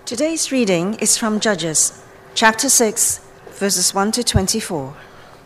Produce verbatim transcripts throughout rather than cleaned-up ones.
Today's reading is from Judges, chapter six, verses one to twenty-four.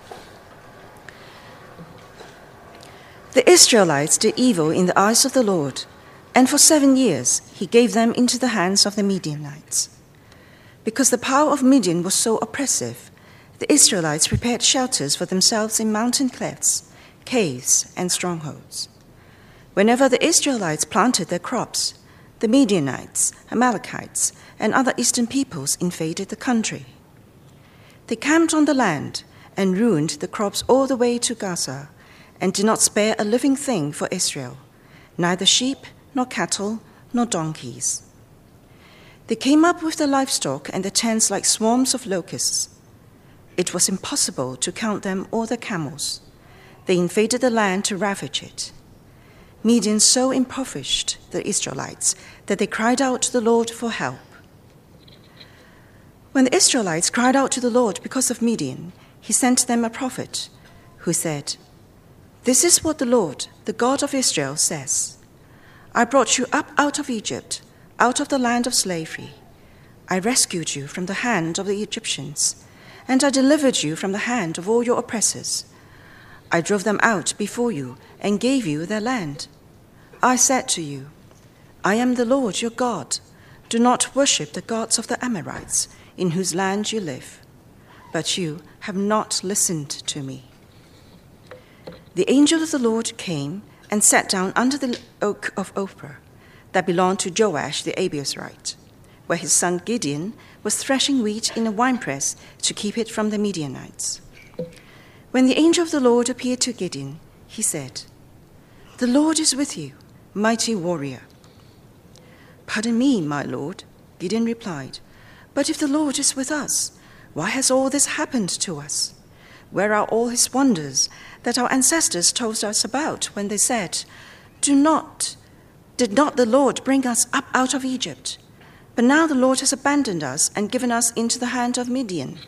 The Israelites did evil in the eyes of the Lord, and for seven years he gave them into the hands of the Midianites. Because the power of Midian was so oppressive, the Israelites prepared shelters for themselves in mountain clefts, caves, and strongholds. Whenever the Israelites planted their crops, the Midianites, Amalekites, and other eastern peoples invaded the country. They camped on the land and ruined the crops all the way to Gaza, and did not spare a living thing for Israel, neither sheep, nor cattle, nor donkeys. They came up with the livestock and the tents like swarms of locusts. It was impossible to count them or the camels. They invaded the land to ravage it. Midian so impoverished the Israelites that they cried out to the Lord for help. When the Israelites cried out to the Lord because of Midian, he sent them a prophet who said, "This is what the Lord, the God of Israel, says. I brought you up out of Egypt, out of the land of slavery. I rescued you from the hand of the Egyptians, and I delivered you from the hand of all your oppressors. I drove them out before you and gave you their land. I said to you, I am the Lord your God. Do not worship the gods of the Amorites, in whose land you live. But you have not listened to me." The angel of the Lord came and sat down under the oak of Ophrah that belonged to Joash the Abiezrite, where his son Gideon was threshing wheat in a winepress to keep it from the Midianites. When the angel of the Lord appeared to Gideon, he said, "The Lord is with you, mighty warrior." "Pardon me, my lord," Gideon replied, "but if the Lord is with us, why has all this happened to us? Where are all his wonders that our ancestors told us about when they said, 'Do not, did not the Lord bring us up out of Egypt?' But now the Lord has abandoned us and given us into the hand of Midian."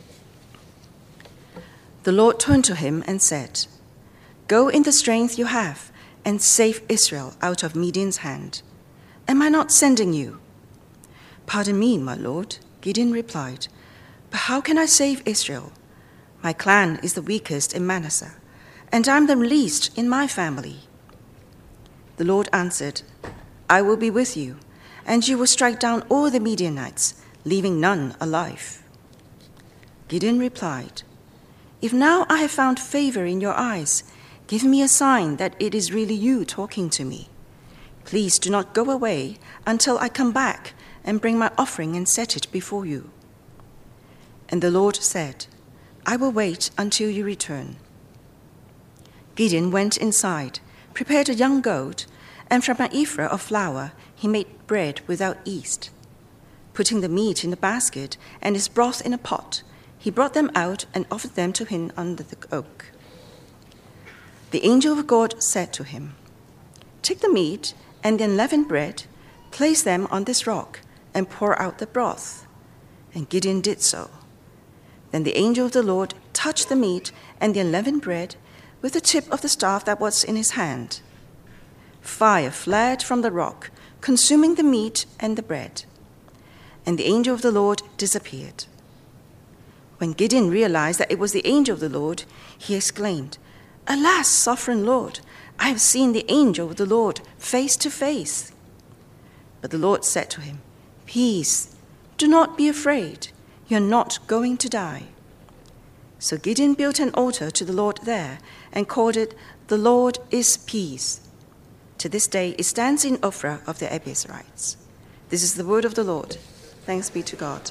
The Lord turned to him and said, "Go in the strength you have and save Israel out of Midian's hand. Am I not sending you?" "Pardon me, my lord," Gideon replied, "but how can I save Israel? My clan is the weakest in Manasseh, and I am the least in my family." The Lord answered, "I will be with you, and you will strike down all the Midianites, leaving none alive." Gideon replied, "If now I have found favor in your eyes, give me a sign that it is really you talking to me. Please do not go away until I come back and bring my offering and set it before you." And the Lord said, "I will wait until you return." Gideon went inside, prepared a young goat, and from an ephah of flour he made bread without yeast. Putting the meat in a basket and his broth in a pot, he brought them out and offered them to him under the oak. The angel of God said to him, "Take the meat and the unleavened bread, place them on this rock, and pour out the broth." And Gideon did so. Then the angel of the Lord touched the meat and the unleavened bread with the tip of the staff that was in his hand. Fire flared from the rock, consuming the meat and the bread. And the angel of the Lord disappeared. When Gideon realized that it was the angel of the Lord, he exclaimed, "Alas, sovereign Lord, I have seen the angel of the Lord face to face." But the Lord said to him, "Peace, do not be afraid. You are not going to die." So Gideon built an altar to the Lord there and called it, "The Lord is Peace." To this day it stands in Ophrah of the Abiezrites. This is the word of the Lord. Thanks be to God.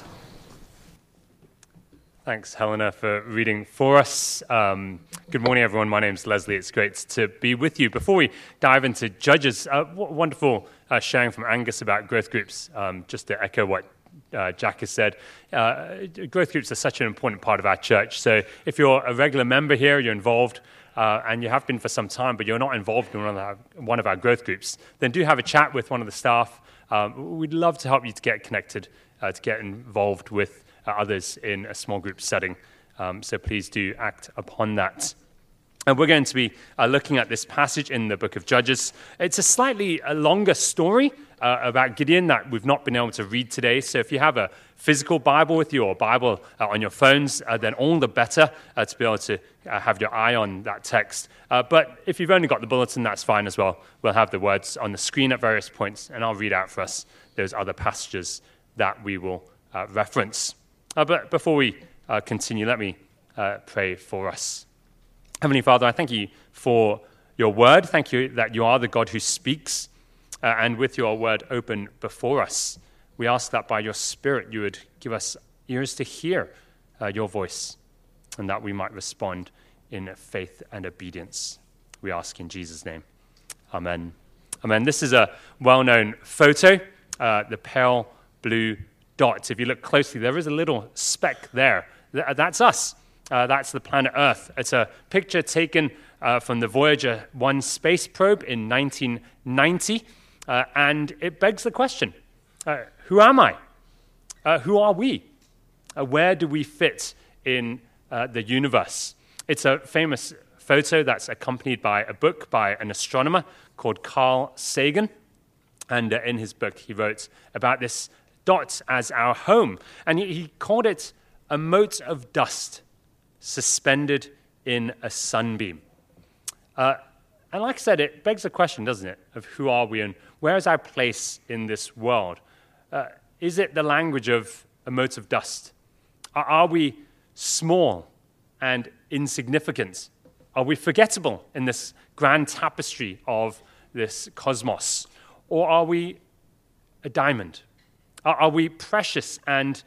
Thanks, Helena, for reading for us. Um, good morning, everyone. My name's Leslie. It's great to be with you. Before we dive into Judges, uh, wonderful uh, sharing from Angus about growth groups. Um, just to echo what uh, Jack has said, uh, growth groups are such an important part of our church. So if you're a regular member here, you're involved, uh, and you have been for some time, but you're not involved in one of our, one of our growth groups, then do have a chat with one of the staff. Um, we'd love to help you to get connected, uh, to get involved with uh, others in a small group setting. Um, so please do act upon that. And we're going to be uh, looking at this passage in the book of Judges. It's a slightly uh, longer story uh, about Gideon that we've not been able to read today. So if you have a physical Bible with you or a Bible uh, on your phones, uh, then all the better uh, to be able to uh, have your eye on that text. Uh, but if you've only got the bulletin, that's fine as well. We'll have the words on the screen at various points, and I'll read out for us those other passages that we will uh, reference. Uh, but before we uh, continue, let me uh, pray for us. Heavenly Father, I thank you for your word. Thank you that you are the God who speaks, uh, and with your word open before us, we ask that by your Spirit you would give us ears to hear uh, your voice, and that we might respond in faith and obedience. We ask in Jesus' name. Amen. Amen. This is a well-known photo, uh, the pale blue dot. If you look closely, there is a little speck there. Th- that's us. Uh, that's the planet Earth. It's a picture taken uh, from the Voyager one space probe in nineteen ninety, uh, and it begs the question, uh, who am I? Uh, who are we? Uh, where do we fit in uh, the universe? It's a famous photo that's accompanied by a book by an astronomer called Carl Sagan, and uh, in his book he wrote about this dot as our home, and he, he called it a mote of dust suspended in a sunbeam. Uh, and like I said, it begs the question, doesn't it, of who are we and where is our place in this world? Uh, is it the language of a mote of dust? Are, are we small and insignificant? Are we forgettable in this grand tapestry of this cosmos? Or are we a diamond? Are, are we precious and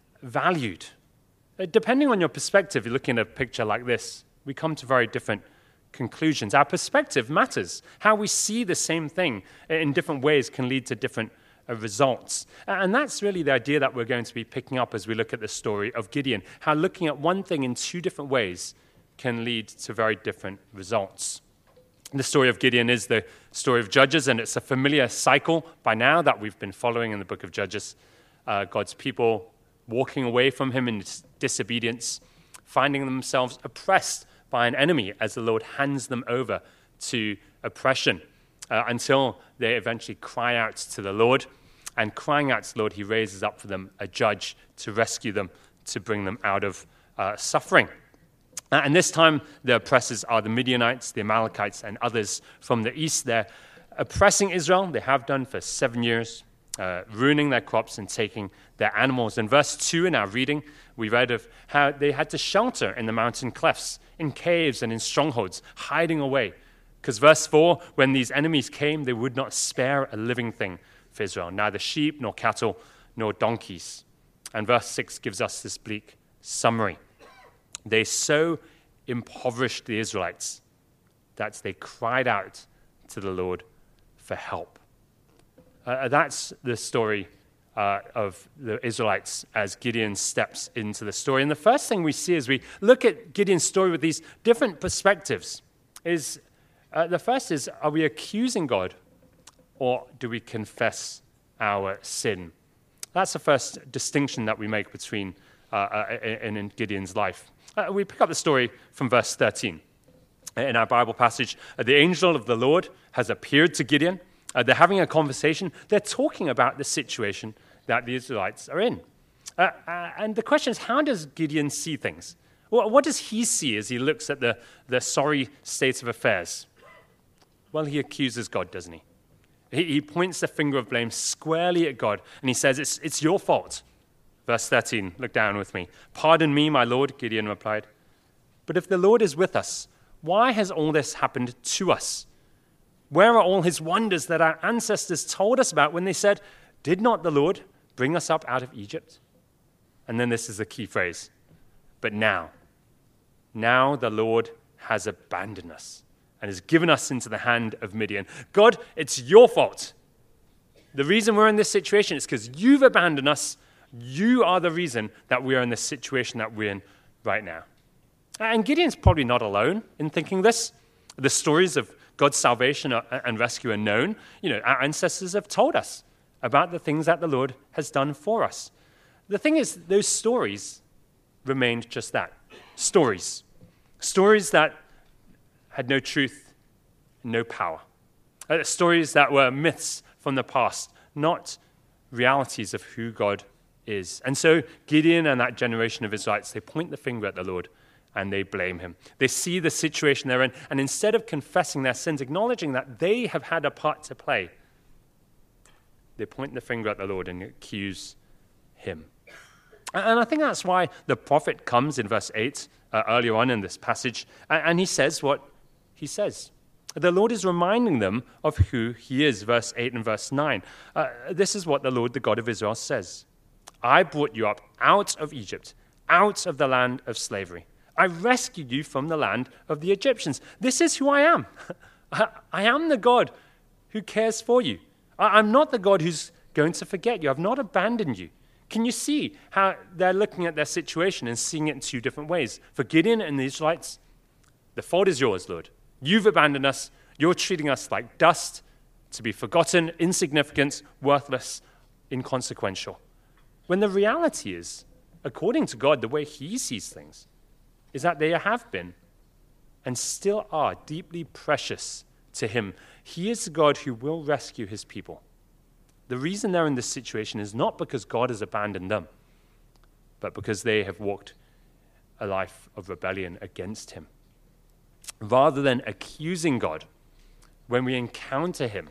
valued? Depending on your perspective, you're looking at a picture like this, we come to very different conclusions. Our perspective matters. How we see the same thing in different ways can lead to different uh, results. And that's really the idea that we're going to be picking up as we look at the story of Gideon, how looking at one thing in two different ways can lead to very different results. The story of Gideon is the story of Judges, and it's a familiar cycle by now that we've been following in the book of Judges. Uh, God's people walking away from him in disobedience, finding themselves oppressed by an enemy as the Lord hands them over to oppression, uh, until they eventually cry out to the Lord. And crying out to the Lord, he raises up for them a judge to rescue them, to bring them out of uh, suffering. Uh, and this time, the oppressors are the Midianites, the Amalekites, and others from the east. They're oppressing Israel. They have done for seven years. Uh, ruining their crops and taking their animals. In verse two in our reading, we read of how they had to shelter in the mountain clefts, in caves and in strongholds, hiding away. Because verse four, when these enemies came, they would not spare a living thing for Israel, neither sheep nor cattle nor donkeys. And verse six gives us this bleak summary. They so impoverished the Israelites that they cried out to the Lord for help. Uh, that's the story uh, of the Israelites as Gideon steps into the story. And the first thing we see as we look at Gideon's story with these different perspectives is, uh, the first is, are we accusing God or do we confess our sin? That's the first distinction that we make between uh, uh, in, in Gideon's life. Uh, we pick up the story from verse thirteen. In our Bible passage, uh, the angel of the Lord has appeared to Gideon. Uh, they're having a conversation. They're talking about the situation that the Israelites are in. Uh, uh, and the question is, how does Gideon see things? Well, what does he see as he looks at the, the sorry state of affairs? Well, he accuses God, doesn't he? he? He points the finger of blame squarely at God, and he says, it's, it's your fault. Verse thirteen, look down with me. Pardon me, my Lord, Gideon replied. But if the Lord is with us, why has all this happened to us? Where are all his wonders that our ancestors told us about when they said, did not the Lord bring us up out of Egypt? And then this is the key phrase. But now, now the Lord has abandoned us and has given us into the hand of Midian. God, it's your fault. The reason we're in this situation is because you've abandoned us. You are the reason that we are in this situation that we're in right now. And Gideon's probably not alone in thinking this. The stories of God's salvation and rescue are known. You know, our ancestors have told us about the things that the Lord has done for us. The thing is, those stories remained just that, stories. Stories that had no truth, no power. Uh, stories that were myths from the past, not realities of who God is. And so Gideon and that generation of Israelites, they point the finger at the Lord and they blame him. They see the situation they're in, and instead of confessing their sins, acknowledging that they have had a part to play, they point the finger at the Lord and accuse him. And I think that's why the prophet comes in verse eight, uh, earlier on in this passage, and he says what he says. The Lord is reminding them of who he is, verse eight and verse nine. Uh, this is what the Lord, the God of Israel, says. I brought you up out of Egypt, out of the land of slavery. I rescued you from the land of the Egyptians. This is who I am. I, I am the God who cares for you. I, I'm not the God who's going to forget you. I've not abandoned you. Can you see how they're looking at their situation and seeing it in two different ways? For Gideon and the Israelites, the fault is yours, Lord. You've abandoned us. You're treating us like dust, to be forgotten, insignificant, worthless, inconsequential. When the reality is, according to God, the way he sees things, is that they have been and still are deeply precious to him. He is the God who will rescue his people. The reason they're in this situation is not because God has abandoned them, but because they have walked a life of rebellion against him. Rather than accusing God, when we encounter him,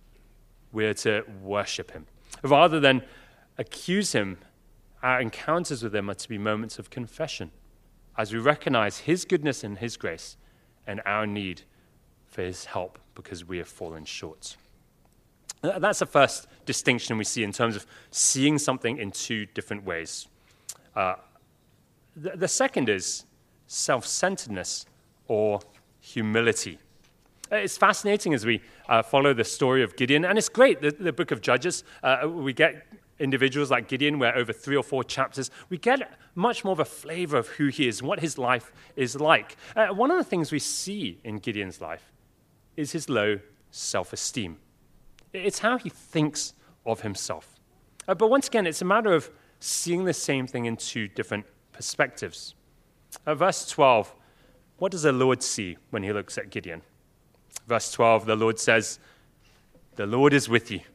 we're to worship him. Rather than accuse him, our encounters with him are to be moments of confession, as we recognize his goodness and his grace and our need for his help because we have fallen short. That's the first distinction we see in terms of seeing something in two different ways. Uh, the, the second is self-centeredness or humility. It's fascinating as we uh, follow the story of Gideon, and it's great, the, the book of Judges. Uh, we get individuals like Gideon, where over three or four chapters, we get much more of a flavor of who he is and what his life is like. Uh, one of the things we see in Gideon's life is his low self-esteem. It's how he thinks of himself. Uh, but once again, it's a matter of seeing the same thing in two different perspectives. Uh, verse twelve, what does the Lord see when he looks at Gideon? Verse twelve, the Lord says, the Lord is with you,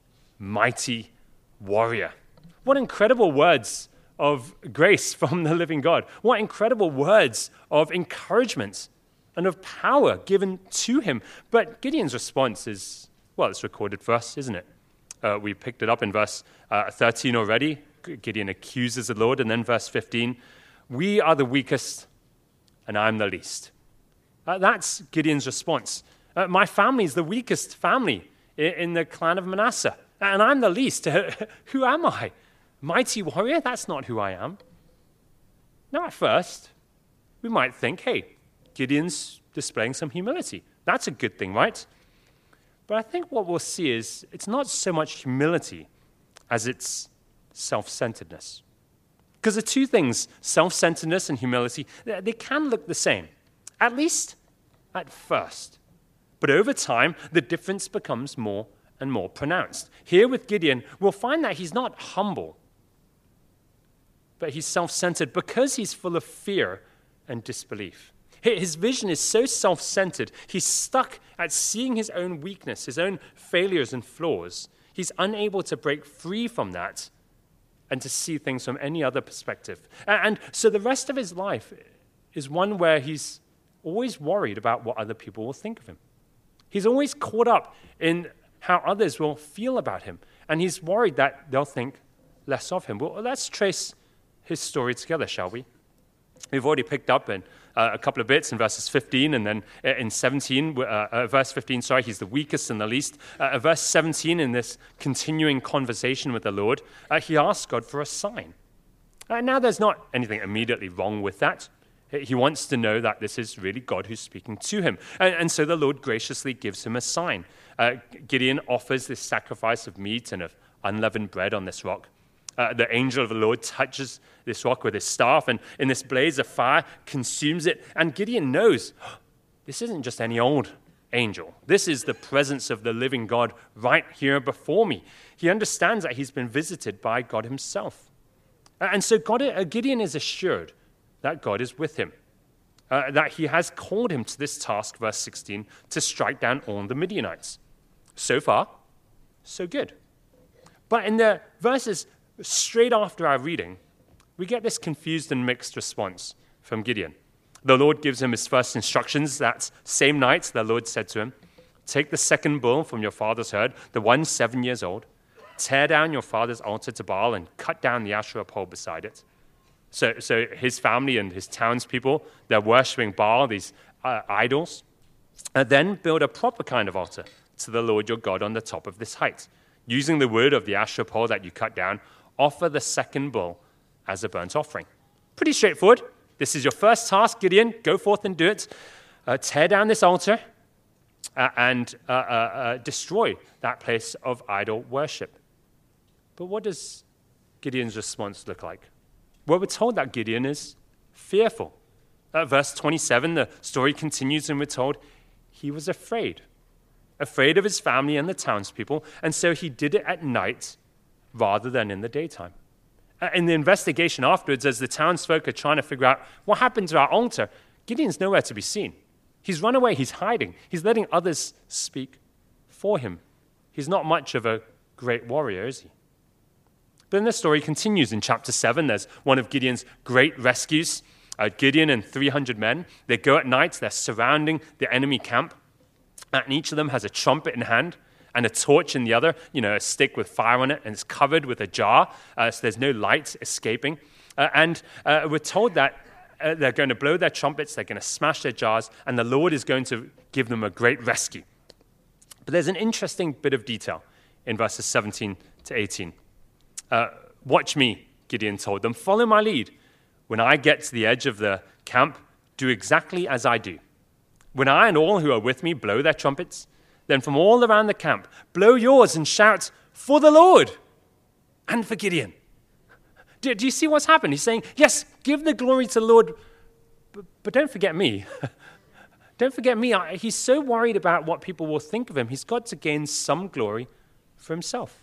mighty warrior. What incredible words of grace from the living God. What incredible words of encouragement and of power given to him. But Gideon's response is, well, it's recorded for us, isn't it? Uh, we picked it up in verse uh, thirteen already. Gideon accuses the Lord. And then verse fifteen, we are the weakest and I'm the least. Uh, that's Gideon's response. Uh, my family is the weakest family in, in the clan of Manasseh. And I'm the least. Who am I? Mighty warrior? That's not who I am. Now, at first, we might think, hey, Gideon's displaying some humility. That's a good thing, right? But I think what we'll see is it's not so much humility as it's self-centeredness. Because the two things, self-centeredness and humility, they can look the same, at least at first. But over time, the difference becomes more and more pronounced. Here with Gideon, we'll find that he's not humble, but he's self-centered because he's full of fear and disbelief. His vision is so self-centered, he's stuck at seeing his own weakness, his own failures and flaws. He's unable to break free from that and to see things from any other perspective. And so the rest of his life is one where he's always worried about what other people will think of him. He's always caught up in how others will feel about him, and he's worried that they'll think less of him. Well, let's trace his story together, shall we? We've already picked up in uh, a couple of bits in verses fifteen, and then in seventeen, uh, uh, verse fifteen, sorry, he's the weakest and the least. Uh, verse seventeen, in this continuing conversation with the Lord, uh, he asks God for a sign. Uh, now, there's not anything immediately wrong with that. He wants to know that this is really God who's speaking to him. And, and so the Lord graciously gives him a sign. Uh, Gideon offers this sacrifice of meat and of unleavened bread on this rock. Uh, the angel of the Lord touches this rock with his staff, and in this blaze of fire consumes it. And Gideon knows, oh, this isn't just any old angel. This is the presence of the living God right here before me. He understands that he's been visited by God himself. And so God, uh, Gideon is assured that God is with him. uh, that he has called him to this task, verse sixteen, to strike down all the Midianites. So far, so good. But in the verses straight after our reading, we get this confused and mixed response from Gideon. The Lord gives him his first instructions. That same night, the Lord said to him, take the second bull from your father's herd, the one seven years old, tear down your father's altar to Baal and cut down the Asherah pole beside it. So, so his family and his townspeople, they're worshipping Baal, these uh, idols. And then build a proper kind of altar to the Lord your God on the top of this height. Using the wood of the Asherah pole that you cut down, offer the second bull as a burnt offering. Pretty straightforward. This is your first task, Gideon. Go forth and do it. Uh, tear down this altar uh, and uh, uh, uh, destroy that place of idol worship. But what does Gideon's response look like? Well, we're told that Gideon is fearful. At verse twenty-seven, the story continues and we're told he was afraid. Afraid of his family and the townspeople, and so he did it at night rather than in the daytime. In the investigation afterwards, as the townsfolk are trying to figure out what happened to our altar, Gideon's nowhere to be seen. He's run away, he's hiding, he's letting others speak for him. He's not much of a great warrior, is he? But then the story continues in chapter seven. There's one of Gideon's great rescues. Uh, Gideon and three hundred men, they go at night, they're surrounding the enemy camp, and each of them has a trumpet in hand and a torch in the other, you know, a stick with fire on it, and it's covered with a jar, uh, so there's no light escaping. Uh, and uh, we're told that uh, they're going to blow their trumpets, they're going to smash their jars, and the Lord is going to give them a great rescue. But there's an interesting bit of detail in verses seventeen to eighteen. Uh, Watch me, Gideon told them. Follow my lead. When I get to the edge of the camp, do exactly as I do. When I and all who are with me blow their trumpets, then from all around the camp, blow yours and shout, for the Lord and for Gideon. Do, do you see what's happened? He's saying, yes, give the glory to the Lord, but, but don't forget me. Don't forget me. I, he's so worried about what people will think of him, he's got to gain some glory for himself.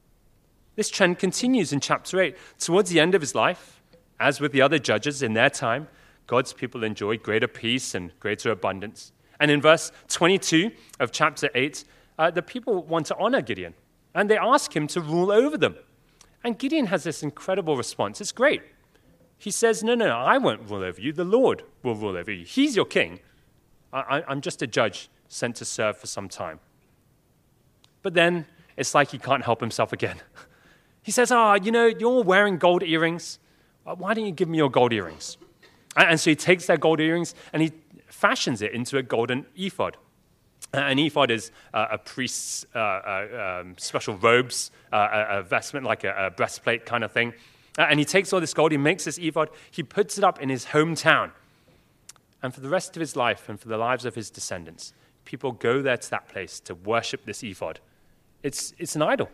This trend continues in chapter eight. Towards the end of his life, as with the other judges in their time, God's people enjoyed greater peace and greater abundance. And in verse twenty-two of chapter eight, uh, the people want to honor Gideon, and they ask him to rule over them. And Gideon has this incredible response. It's great. He says, no, no, no, I won't rule over you. The Lord will rule over you. He's your king. I, I'm just a judge sent to serve for some time. But then it's like he can't help himself again. He says, ah, oh, you know, you're wearing gold earrings. Why don't you give me your gold earrings? And so he takes their gold earrings and he fashions it into a golden ephod. An ephod is uh, a priest's uh, uh, um, special robes, uh, a, a vestment, like a, a breastplate kind of thing. Uh, and he takes all this gold, he makes this ephod, he puts it up in his hometown. And for the rest of his life and for the lives of his descendants, people go there to that place to worship this ephod. It's, it's an idol.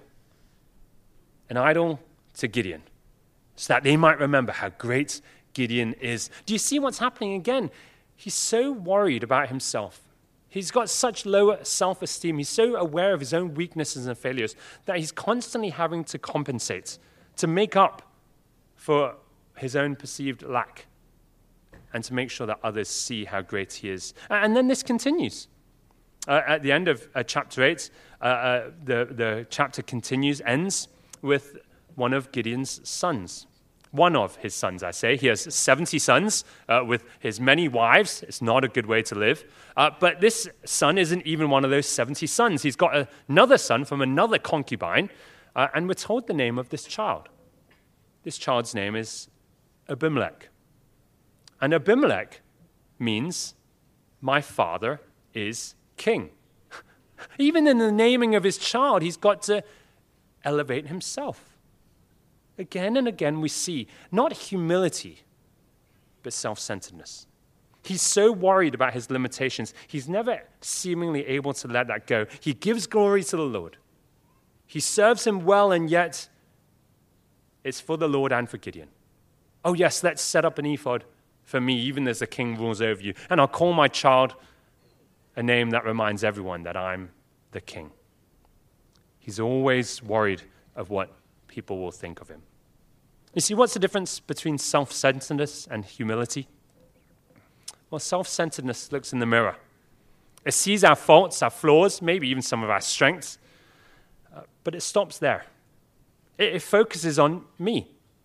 An idol to Gideon, so that they might remember how great Gideon is. Do you see what's happening again? He's so worried about himself. He's got such low self-esteem. He's so aware of his own weaknesses and failures that he's constantly having to compensate, to make up for his own perceived lack, and to make sure that others see how great he is. And then this continues. Uh, at the end of uh, chapter eight, uh, uh, the, the chapter continues, ends with one of Gideon's sons. One of his sons, I say. He has seventy sons uh, with his many wives. It's not a good way to live. Uh, but this son isn't even one of those seventy sons. He's got another son from another concubine, uh, and we're told the name of this child. This child's name is Abimelech. And Abimelech means, my father is king. Even in the naming of his child, he's got to elevate himself. Again and again we see not humility, but self-centeredness. He's so worried about his limitations, he's never seemingly able to let that go. He gives glory to the Lord. He serves him well, and yet it's for the Lord and for Gideon. Oh yes, let's set up an ephod for me, even as the king rules over you. And I'll call my child a name that reminds everyone that I'm the king. He's always worried of what people will think of him. You see, what's the difference between self-centeredness and humility? Well, self-centeredness looks in the mirror. It sees our faults, our flaws, maybe even some of our strengths, uh, but it stops there. It, it focuses on me,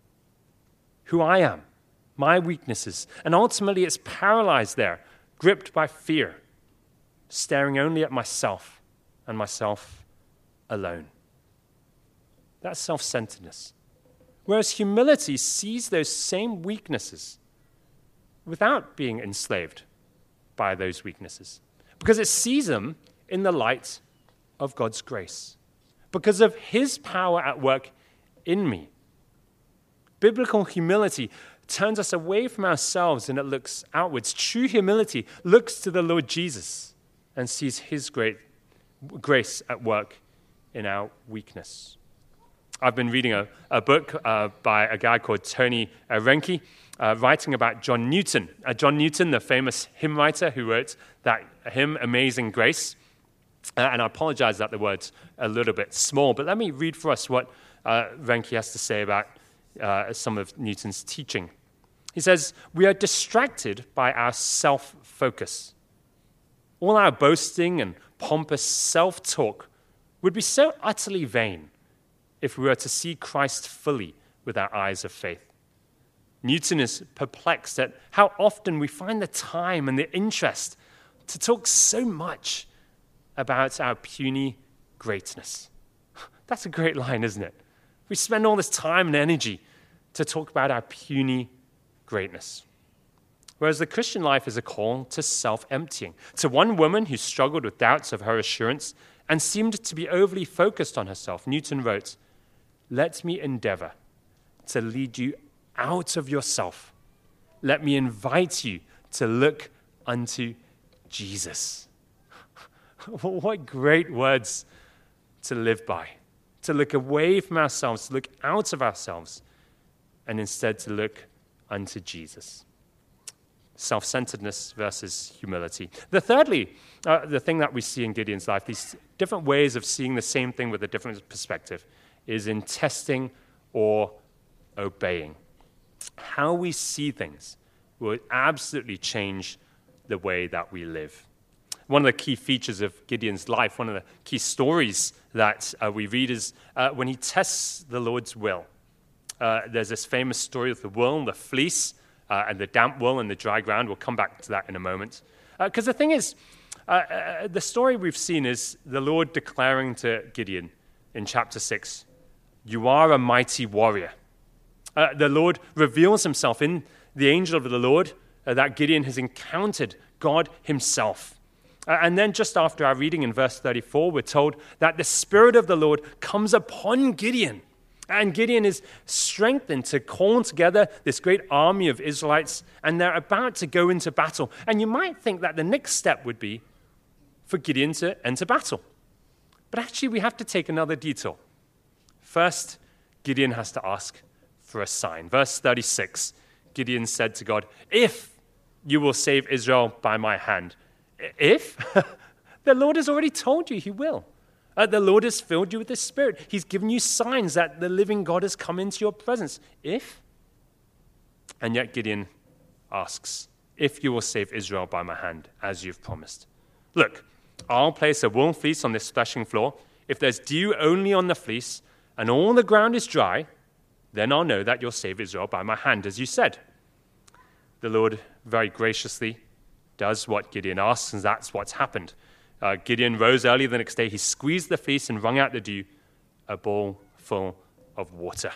who I am, my weaknesses, and ultimately it's paralyzed there, gripped by fear, staring only at myself and myself alone. That's self-centeredness. Whereas humility sees those same weaknesses without being enslaved by those weaknesses, because it sees them in the light of God's grace, because of his power at work in me. Biblical humility turns us away from ourselves and it looks outwards. True humility looks to the Lord Jesus and sees his great grace at work in our weakness. I've been reading a, a book uh, by a guy called Tony uh, Reinke, uh, writing about John Newton. Uh, John Newton, the famous hymn writer who wrote that hymn, Amazing Grace. Uh, and I apologize that the word's a little bit small, but let me read for us what uh, Reinke has to say about uh, some of Newton's teaching. He says, "We are distracted by our self-focus. All our boasting and pompous self-talk would be so utterly vain if we were to see Christ fully with our eyes of faith. Newton is perplexed at how often we find the time and the interest to talk so much about our puny greatness." That's a great line, isn't it? We spend all this time and energy to talk about our puny greatness. Whereas the Christian life is a call to self-emptying. To one woman who struggled with doubts of her assurance and seemed to be overly focused on herself, Newton wrote, "Let me endeavor to lead you out of yourself. Let me invite you to look unto Jesus." What great words to live by. To look away from ourselves, to look out of ourselves, and instead to look unto Jesus. Self-centeredness versus humility. The thirdly, uh, the thing that we see in Gideon's life, these different ways of seeing the same thing with a different perspective, is in testing or obeying. How we see things will absolutely change the way that we live. One of the key features of Gideon's life, one of the key stories that uh, we read is uh, when he tests the Lord's will. Uh, there's this famous story of the wool, the fleece, uh, and the damp wool and the dry ground. We'll come back to that in a moment. Because uh, the thing is, uh, uh, the story we've seen is the Lord declaring to Gideon in chapter six, "You are a mighty warrior." Uh, the Lord reveals himself in the angel of the Lord uh, that Gideon has encountered God himself. Uh, and then just after our reading in verse thirty-four, we're told that the Spirit of the Lord comes upon Gideon. And Gideon is strengthened to call together this great army of Israelites, and they're about to go into battle. And you might think that the next step would be for Gideon to enter battle. But actually, we have to take another detour. First, Gideon has to ask for a sign. Verse thirty-six, Gideon said to God, "If you will save Israel by my hand." If? The Lord has already told you he will. Uh, the Lord has filled you with his Spirit. He's given you signs that the living God has come into your presence. If? And yet Gideon asks, "If you will save Israel by my hand, as you've promised. Look, I'll place a wool fleece on this threshing floor. If there's dew only on the fleece and all the ground is dry, then I'll know that you'll save Israel by my hand, as you said." The Lord very graciously does what Gideon asks, and that's what's happened. Uh, Gideon rose early the next day. He squeezed the fleece and wrung out the dew, a bowl full of water.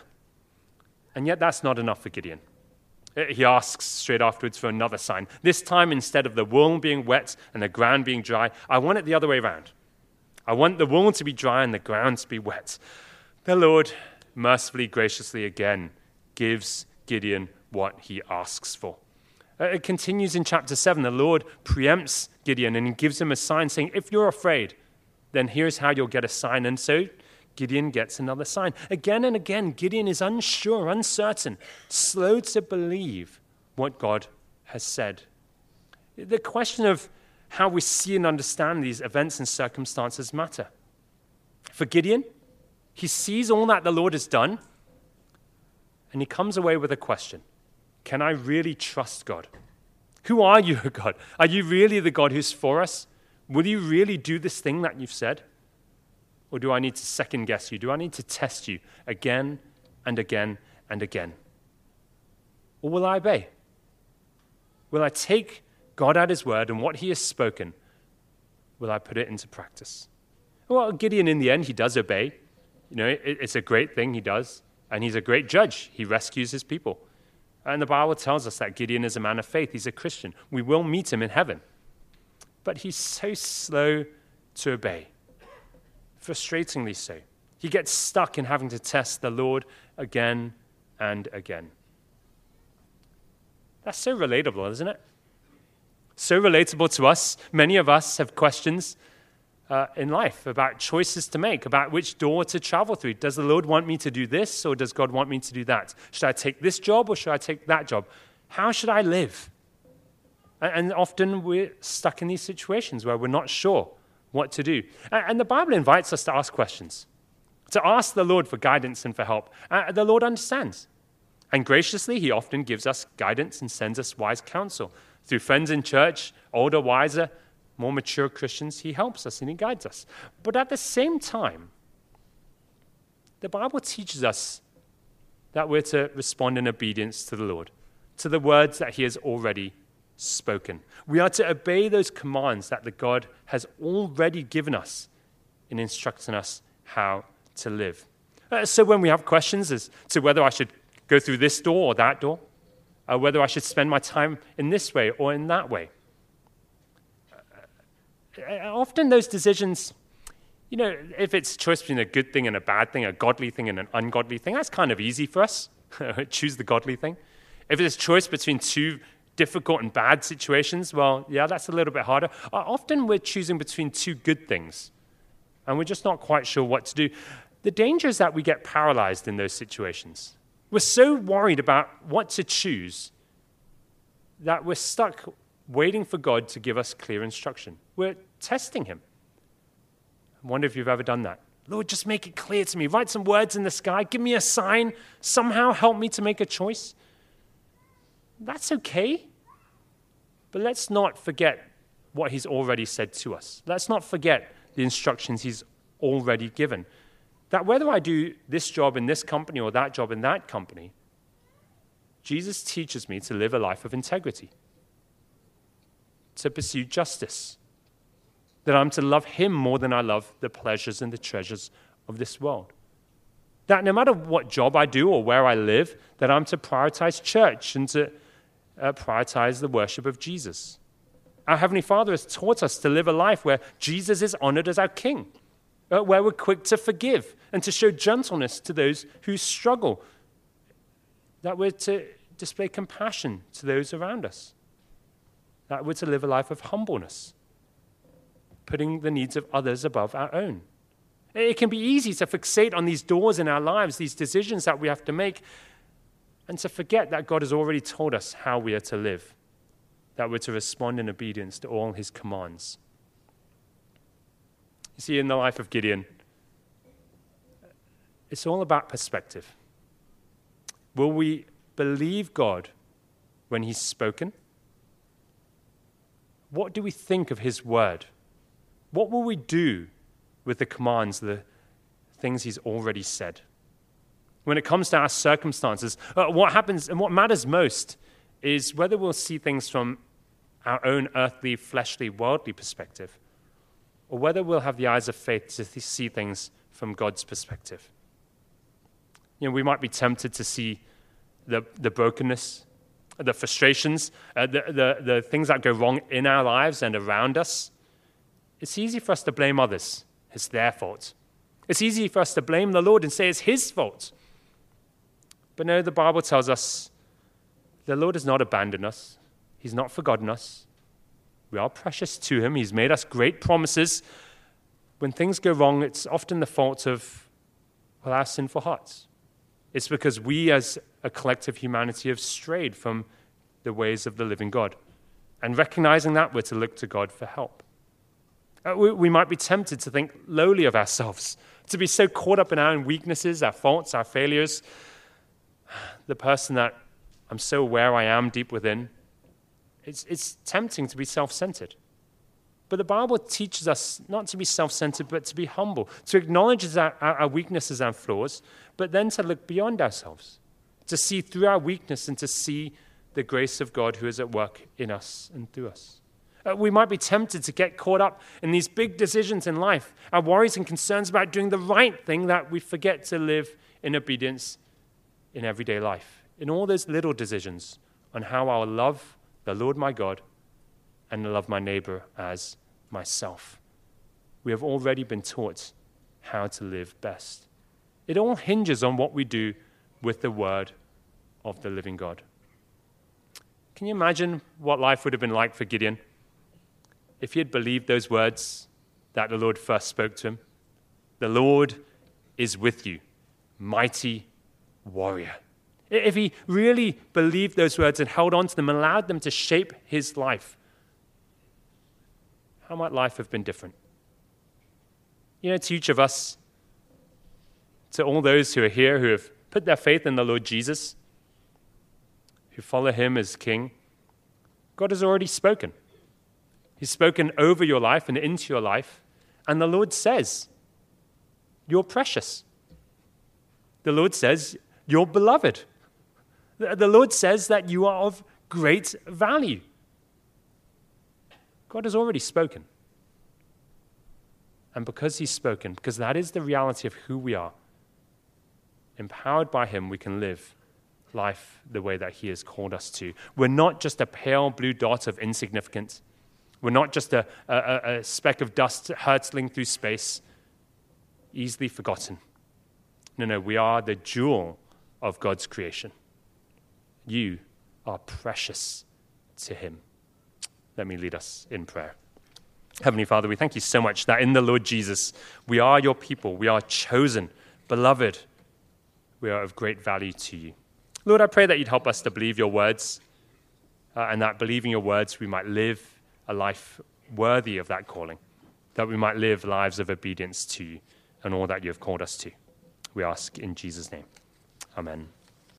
And yet that's not enough for Gideon. He asks straight afterwards for another sign. This time, instead of the wool being wet and the ground being dry, I want it the other way around. I want the wool to be dry and the ground to be wet. The Lord mercifully, graciously again gives Gideon what he asks for. It continues in chapter seven. The Lord preempts Gideon and he gives him a sign saying, "If you're afraid, then here's how you'll get a sign." And so Gideon gets another sign. Again and again, Gideon is unsure, uncertain, slow to believe what God has said. The question of how we see and understand these events and circumstances matter. For Gideon, he sees all that the Lord has done, and he comes away with a question. Can I really trust God? Who are you, O God? Are you really the God who's for us? Will you really do this thing that you've said? Or do I need to second guess you? Do I need to test you again and again and again? Or will I obey? Will I take God at his word and what he has spoken? Will I put it into practice? Well, Gideon, in the end, he does obey. You know, it, it's a great thing he does. And he's a great judge. He rescues his people. And the Bible tells us that Gideon is a man of faith. He's a Christian. We will meet him in heaven. But he's so slow to obey. Frustratingly so. He gets stuck in having to test the Lord again and again. That's so relatable, isn't it? So relatable to us. Many of us have questions uh, in life about choices to make, about which door to travel through. Does the Lord want me to do this, or does God want me to do that? Should I take this job, or should I take that job? How should I live? And, and often we're stuck in these situations where we're not sure what to do. And, and the Bible invites us to ask questions, to ask the Lord for guidance and for help. Uh, the Lord understands. And graciously, he often gives us guidance and sends us wise counsel. Through friends in church, older, wiser, more mature Christians, he helps us and he guides us. But at the same time, the Bible teaches us that we're to respond in obedience to the Lord, to the words that he has already spoken. We are to obey those commands that the God has already given us in instructing us how to live. Uh, so when we have questions as to whether I should go through this door or that door, uh, whether I should spend my time in this way or in that way, often those decisions, you know, if it's a choice between a good thing and a bad thing, a godly thing and an ungodly thing, that's kind of easy for us. Choose the godly thing. If it's a choice between two difficult and bad situations, well, yeah, that's a little bit harder. Often we're choosing between two good things, and we're just not quite sure what to do. The danger is that we get paralyzed in those situations. We're so worried about what to choose that we're stuck waiting for God to give us clear instruction. We're testing him. I wonder if you've ever done that. Lord, just make it clear to me. Write some words in the sky. Give me a sign. Somehow help me to make a choice. That's okay. But let's not forget what he's already said to us. Let's not forget the instructions he's already given. That whether I do this job in this company or that job in that company, Jesus teaches me to live a life of integrity, to pursue justice, that I'm to love him more than I love the pleasures and the treasures of this world. That no matter what job I do or where I live, that I'm to prioritize church and to uh, prioritize the worship of Jesus. Our Heavenly Father has taught us to live a life where Jesus is honored as our King, uh, where we're quick to forgive and to show gentleness to those who struggle, that we're to display compassion to those around us, that we're to live a life of humbleness, putting the needs of others above our own. It can be easy to fixate on these doors in our lives, these decisions that we have to make, and to forget that God has already told us how we are to live, that we're to respond in obedience to all his commands. You see, in the life of Gideon, it's all about perspective. Will we believe God when he's spoken? What do we think of his word? What will we do with the commands, the things he's already said? When it comes to our circumstances, uh, what happens and what matters most is whether we'll see things from our own earthly, fleshly, worldly perspective, or whether we'll have the eyes of faith to th- see things from God's perspective. You know, we might be tempted to see the, the brokenness, the frustrations, uh, the, the, the things that go wrong in our lives and around us. It's easy for us to blame others. It's their fault. It's easy for us to blame the Lord and say it's his fault. But no, the Bible tells us the Lord has not abandoned us. He's not forgotten us. We are precious to him. He's made us great promises. When things go wrong, it's often the fault of, well, our sinful hearts. It's because we as a collective humanity have strayed from the ways of the living God. And recognizing that, we're to look to God for help. Uh, we, we might be tempted to think lowly of ourselves, to be so caught up in our own weaknesses, our faults, our failures. The person that I'm so aware I am deep within, It's, it's tempting to be self-centered. But the Bible teaches us not to be self-centered, but to be humble, to acknowledge our, our weaknesses and flaws, but then to look beyond ourselves, to see through our weakness and to see the grace of God who is at work in us and through us. Uh, we might be tempted to get caught up in these big decisions in life, our worries and concerns about doing the right thing, that we forget to live in obedience in everyday life, in all those little decisions on how I will love the Lord my God and love my neighbor as myself. We have already been taught how to live best. It all hinges on what we do with the word of the living God. Can you imagine what life would have been like for Gideon if he had believed those words that the Lord first spoke to him? The Lord is with you, mighty warrior. If he really believed those words and held on to them and allowed them to shape his life, how might life have been different? You know, to each of us, to all those who are here who have put their faith in the Lord Jesus, who follow him as King, God has already spoken. He's spoken over your life and into your life, and the Lord says, you're precious. The Lord says, you're beloved. The Lord says that you are of great value. God has already spoken. And because he's spoken, because that is the reality of who we are, empowered by him, we can live life the way that he has called us to. We're not just a pale blue dot of insignificance. We're not just a, a, a speck of dust hurtling through space, easily forgotten. No, no, we are the jewel of God's creation. You are precious to him. Let me lead us in prayer. Heavenly Father, we thank you so much that in the Lord Jesus, we are your people. We are chosen, beloved. We are of great value to you. Lord, I pray that you'd help us to believe your words, uh, and that believing your words, we might live a life worthy of that calling, that we might live lives of obedience to you and all that you have called us to. We ask in Jesus' name. Amen.